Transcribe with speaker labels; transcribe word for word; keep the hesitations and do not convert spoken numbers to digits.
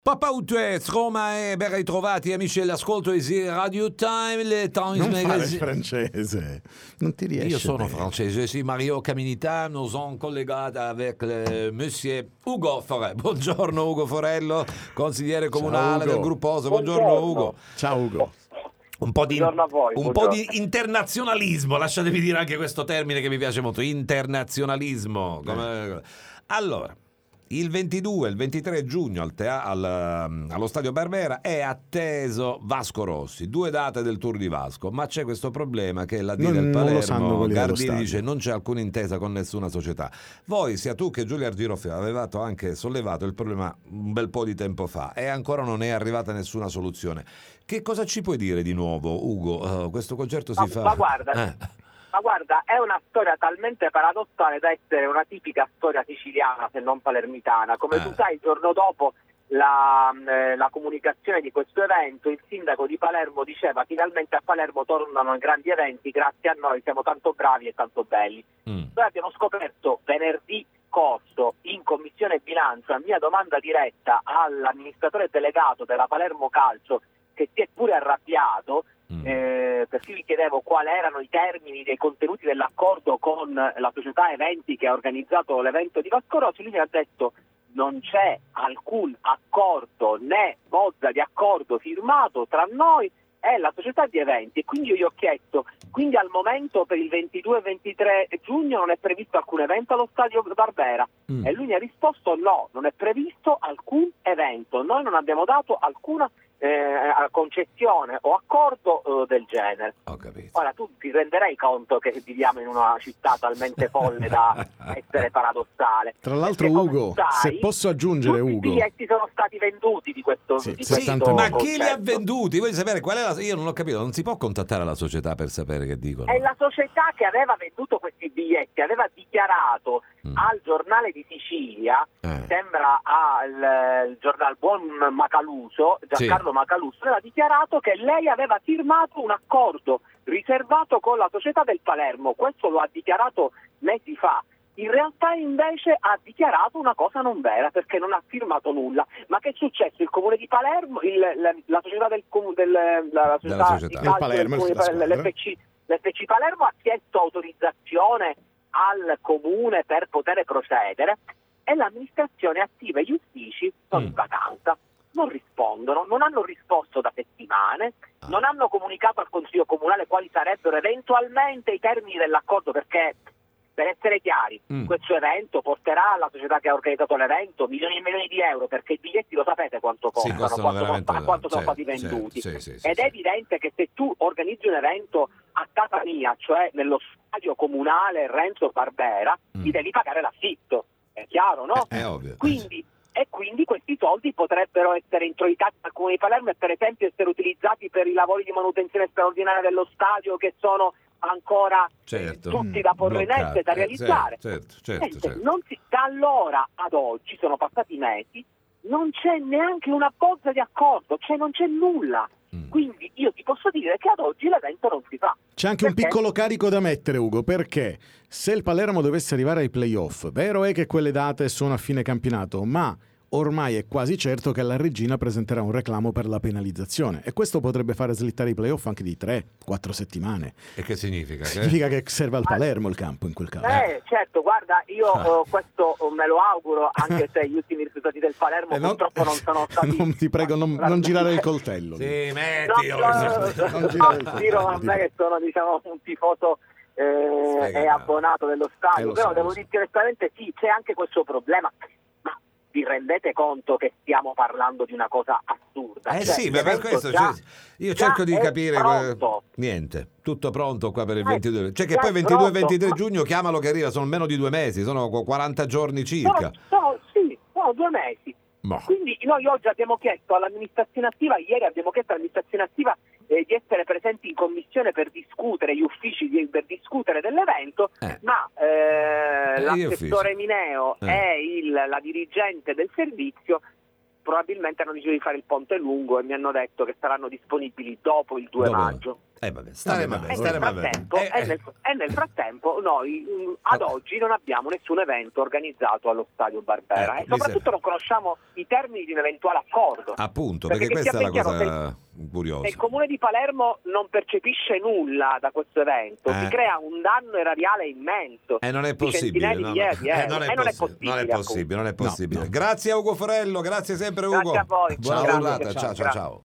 Speaker 1: Papautuez, Roma e ben ritrovati amici dell'ascolto di Radio Time, le Times
Speaker 2: non
Speaker 1: Magazine.
Speaker 2: Fare francese, non ti riesce.
Speaker 1: Io sono
Speaker 2: bene.
Speaker 1: francese, sì, Mario Caminita, nous sommes collegati avec le monsieur Ugo Forello. Buongiorno Ugo Forello, consigliere comunale
Speaker 2: Ugo.
Speaker 1: del Grupposo. Buongiorno,
Speaker 3: Buongiorno.
Speaker 1: Ugo.
Speaker 2: Ciao Ugo.
Speaker 1: Un po' di,
Speaker 3: Buongiorno a voi,
Speaker 1: un po'
Speaker 3: buongiorno.
Speaker 1: di internazionalismo, lasciatemi dire anche questo termine che mi piace molto, internazionalismo. Come... Allora, il ventidue e il ventitré giugno al tea- al, allo Stadio Barbera è atteso Vasco Rossi, due date del Tour di Vasco, ma c'è questo problema che la D
Speaker 2: Non-
Speaker 1: del
Speaker 2: non lo sanno
Speaker 1: Palermo,
Speaker 2: quelli dello
Speaker 1: Gardini
Speaker 2: stadio.
Speaker 1: dice non c'è alcuna intesa con nessuna società. Voi, sia tu che Giulia Giroffi, avevate anche sollevato il problema un bel po' di tempo fa e ancora non è arrivata nessuna soluzione. Che cosa ci puoi dire di nuovo, Ugo? Uh, questo concerto si
Speaker 3: Ma,
Speaker 1: fa...
Speaker 3: ma guarda,
Speaker 1: Eh.
Speaker 3: ma guarda, è una storia talmente paradossale da essere una tipica storia siciliana, se non palermitana. Come
Speaker 1: Eh.
Speaker 3: tu sai, il giorno dopo la, eh, la comunicazione di questo evento, il sindaco di Palermo diceva: finalmente a Palermo tornano i grandi eventi, grazie a noi, siamo tanto bravi e tanto belli.
Speaker 1: Mm.
Speaker 3: Noi abbiamo scoperto venerdì scorso in commissione bilancio, a mia domanda diretta all'amministratore delegato della Palermo Calcio, che si è pure arrabbiato,
Speaker 1: Mm.
Speaker 3: eh, perché vi chiedevo quali erano i termini dei contenuti dell'accordo con la società Eventi che ha organizzato l'evento di Vasco Rossi. Lui mi ha detto: non c'è alcun accordo né bozza di accordo firmato tra noi e la società di Eventi. E quindi io gli ho chiesto: quindi al momento per il ventidue e ventitré giugno non è previsto alcun evento allo Stadio Barbera?
Speaker 1: Mm.
Speaker 3: E lui mi ha risposto: no, non è previsto alcun evento, noi non abbiamo dato alcuna eh, concessione o accordo eh, del genere.
Speaker 1: Ho capito.
Speaker 3: Ora tu ti renderai conto che viviamo in una città talmente folle da essere paradossale.
Speaker 2: Tra l'altro,
Speaker 3: Perché, come
Speaker 2: Ugo,
Speaker 3: sai,
Speaker 2: se posso aggiungere,
Speaker 3: tutti i
Speaker 2: Ugo,
Speaker 3: biglietti sono stati venduti di questo,
Speaker 2: Sì,
Speaker 3: di
Speaker 2: settanta
Speaker 3: questo
Speaker 1: Ma
Speaker 2: mila.
Speaker 1: chi li ha
Speaker 3: concerto.
Speaker 1: venduti? Vuoi sapere qual è la... Io non ho capito, non si può contattare la società per sapere che dicono.
Speaker 3: E la società che aveva venduto questi biglietti aveva dichiarato
Speaker 1: Mm.
Speaker 3: al giornale di Sicilia,
Speaker 1: Eh.
Speaker 3: sembra al il giornale Buon Macaluso, Giancarlo Macaluso, aveva dichiarato che lei aveva firmato un accordo riservato con la società del Palermo. Questo lo ha dichiarato mesi fa. In realtà invece ha dichiarato una cosa non vera, perché non ha firmato nulla. Ma che è successo? Il comune di Palermo, il, la, la società del comune del, la
Speaker 1: Della
Speaker 3: società
Speaker 1: società.
Speaker 3: di
Speaker 2: Del
Speaker 3: calcio
Speaker 2: Palermo,
Speaker 3: del comune di
Speaker 2: la
Speaker 3: Palermo,
Speaker 2: squadra.
Speaker 3: l'F C l'F C Palermo ha chiesto autorizzazione al comune per poter procedere e l'amministrazione attiva e gli uffici sono
Speaker 1: Mm.
Speaker 3: in vacanza, non rispondono, non hanno risposto da settimane,
Speaker 1: Ah.
Speaker 3: non hanno comunicato al Consiglio Comunale quali sarebbero eventualmente i termini dell'accordo, perché, per essere chiari,
Speaker 1: Mm.
Speaker 3: questo evento porterà alla società che ha organizzato l'evento milioni e milioni di euro, perché i biglietti lo sapete quanto
Speaker 1: Sì,
Speaker 3: costano,
Speaker 1: costano
Speaker 3: quanto,
Speaker 1: veramente
Speaker 3: costa- quanto sono
Speaker 1: tanto.
Speaker 3: stati
Speaker 1: Sì,
Speaker 3: venduti.
Speaker 1: sì, sì, sì,
Speaker 3: Ed
Speaker 1: sì.
Speaker 3: è evidente che se tu organizzi un evento a casa mia, cioè nello stadio comunale Renzo Barbera,
Speaker 1: Mm.
Speaker 3: ti devi pagare l'affitto, è chiaro, no?
Speaker 1: È ovvio.
Speaker 3: Quindi, e quindi questi soldi potrebbero essere introitati al Comune di Palermo e per esempio essere utilizzati per i lavori di manutenzione straordinaria dello stadio, che sono ancora
Speaker 1: Certo.
Speaker 3: eh, tutti da porre in
Speaker 1: Bloccati.
Speaker 3: essere, da
Speaker 1: Eh,
Speaker 3: realizzare.
Speaker 1: certo, certo,
Speaker 3: Niente,
Speaker 1: certo.
Speaker 3: non si- da allora ad oggi, sono passati mesi, non c'è neanche una bozza di accordo, cioè non c'è nulla.
Speaker 1: Mm.
Speaker 3: Quindi io ti posso dire che ad oggi l'evento non si fa.
Speaker 2: c'è anche un
Speaker 3: Perché?
Speaker 2: piccolo carico da mettere, Ugo, perché se il Palermo dovesse arrivare ai playoff, vero è che quelle date sono a fine campionato, ma ormai è quasi certo che la regina presenterà un reclamo per la penalizzazione e questo potrebbe fare slittare i playoff anche di tre quattro settimane.
Speaker 1: E che significa? Che...
Speaker 2: Significa che serve al Palermo il campo in quel caso.
Speaker 3: Eh, certo, guarda, io
Speaker 1: Ah.
Speaker 3: eh, questo eh, me lo auguro, anche se gli ultimi risultati del Palermo
Speaker 2: Eh, non-
Speaker 3: purtroppo non sono stati...
Speaker 2: non ti prego, non, non girare il coltello.
Speaker 1: Sì,
Speaker 3: No,
Speaker 1: mettilo.
Speaker 3: no,
Speaker 2: Non
Speaker 3: no,
Speaker 2: girare il
Speaker 3: no,
Speaker 2: coltello,
Speaker 3: Ciro, a
Speaker 2: ti
Speaker 3: me
Speaker 2: prego.
Speaker 3: che sono, diciamo, un tifoso eh,
Speaker 1: Spiega,
Speaker 3: e abbonato dello
Speaker 2: Eh,
Speaker 3: stadio,
Speaker 2: lo
Speaker 3: però
Speaker 2: so,
Speaker 3: devo
Speaker 2: lo so.
Speaker 3: dirti onestamente sì, c'è anche questo problema, ma vi rendete conto che stiamo parlando di una cosa assurda?
Speaker 1: Eh
Speaker 3: Cioè,
Speaker 1: sì, ma per
Speaker 3: l'evento
Speaker 1: questo
Speaker 3: già-
Speaker 1: cioè, io
Speaker 3: già
Speaker 1: cerco di
Speaker 3: è
Speaker 1: capire eh,
Speaker 3: pronto.
Speaker 1: niente, tutto pronto qua per il
Speaker 3: Eh,
Speaker 1: ventidue. Cioè che
Speaker 3: già
Speaker 1: poi
Speaker 3: è
Speaker 1: ventidue
Speaker 3: pronto.
Speaker 1: ventitré
Speaker 3: Ma-
Speaker 1: giugno chiamalo che arriva, sono meno di due mesi, sono quaranta giorni circa.
Speaker 3: Sono, sono- sì, sono due mesi.
Speaker 1: Ma-
Speaker 3: Quindi noi oggi abbiamo chiesto all'amministrazione attiva, ieri abbiamo chiesto all'amministrazione attiva eh, di essere presenti in commissione per discutere, gli uffici di- per discutere dell'evento,
Speaker 1: Eh.
Speaker 3: ma eh,
Speaker 1: Eh, gli
Speaker 3: l'assessore
Speaker 1: uffici.
Speaker 3: Mineo
Speaker 1: Eh.
Speaker 3: e il, la dirigente del servizio probabilmente hanno deciso di fare il ponte lungo e mi hanno detto che saranno disponibili dopo il due
Speaker 1: Dopo-
Speaker 3: maggio.
Speaker 1: Eh vabbè, staremo a
Speaker 2: Vabbè,
Speaker 1: vedere,
Speaker 3: E nel,
Speaker 1: staremo a vedere.
Speaker 3: frattempo,
Speaker 1: Eh,
Speaker 3: e, nel, e nel frattempo noi mh, ad
Speaker 1: Oh.
Speaker 3: oggi non abbiamo nessun evento organizzato allo Stadio Barbera
Speaker 1: Ecco,
Speaker 3: e soprattutto
Speaker 1: miseria.
Speaker 3: non conosciamo i termini di un eventuale accordo.
Speaker 1: Appunto,
Speaker 3: Perché
Speaker 1: perché
Speaker 3: che
Speaker 1: questa è
Speaker 3: sia
Speaker 1: la
Speaker 3: ben chiaro,
Speaker 1: cosa curiosa.
Speaker 3: Se il Comune di Palermo non percepisce nulla da questo evento,
Speaker 1: Eh.
Speaker 3: si crea un danno erariale immenso.
Speaker 1: E non è
Speaker 3: di
Speaker 1: possibile,
Speaker 3: centinaia di
Speaker 1: no, no.
Speaker 3: migliaia di
Speaker 1: Eh,
Speaker 3: euro.
Speaker 1: non è
Speaker 3: E non è
Speaker 1: possibile, non è
Speaker 3: possibile,
Speaker 1: possibile, non è
Speaker 2: No,
Speaker 1: possibile.
Speaker 2: no.
Speaker 1: Grazie a Ugo Forello, grazie sempre Ugo.
Speaker 3: Grazie a voi.
Speaker 1: Buona
Speaker 3: Grazie,
Speaker 1: giornata, ciao
Speaker 3: ciao,
Speaker 1: ciao
Speaker 3: grazie.
Speaker 1: ciao.